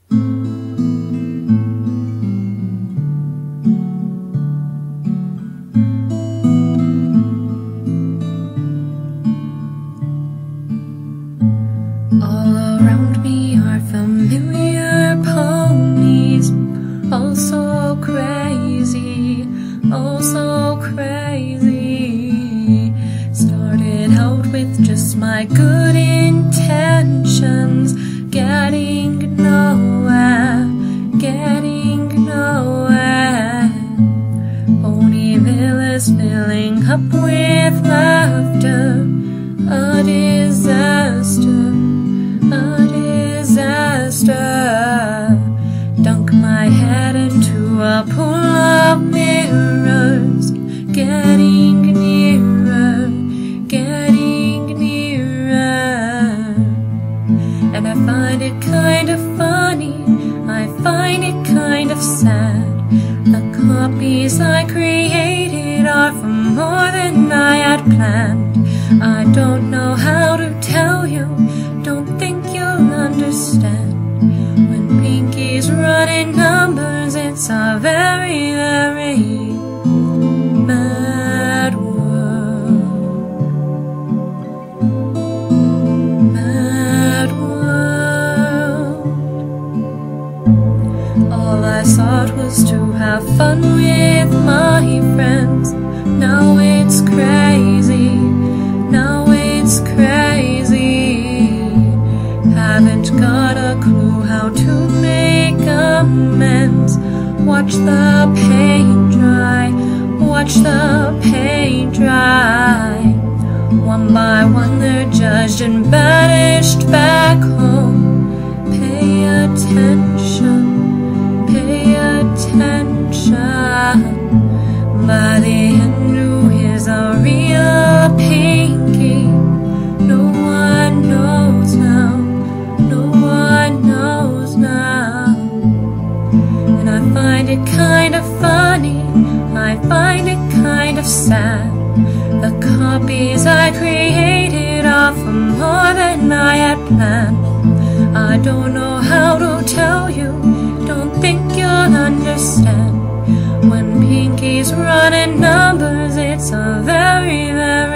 All around me are familiar ponies, all so crazy, oh so crazy. Started out with just my good intentions, getting nowhere, getting nowhere. Ponyville is filling up with laughter, a disaster, a disaster. Dunk my head into a pool of mirrors, getting nearer, getting nearer. And I find it kind of funny, I find it kind of sad. The copies I created are for more than I had planned. I don't know how to tell you, don't think you'll understand. When Pinky's running numbers, it's a very, very mad world. Mad world. All I sought was to have fun with my friends. Now it's crazy, now it's crazy. Haven't got a clue how to make amends. Watch the paint dry, watch the paint dry. One by one they're judged and banished back home. Pay attention, pay attention. By the end, who is a real Pinky? No one knows now, no one knows now. And I find it kind of funny, I find it kind of sad. The copies I created are for more than I had planned. I don't know how to tell you, don't think you'll understand. When Pinky's running numbers, it's a very, very